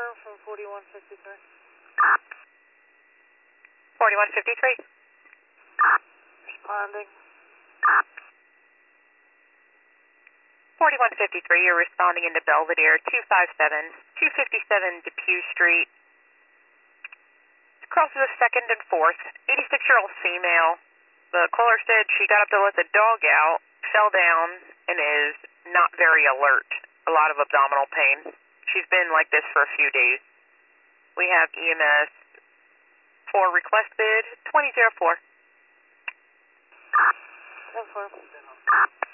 from 4153. 4153. Responding. 4153, you're responding into Belvedere, 257 Depew Street. Crosses a 2nd and 4th, 86-year-old female. The caller said she got up to let the dog out, fell down, and is not very alert. A lot of abdominal pain. She's been like this for a few days. We have EMS for request bid 2004. 10-4.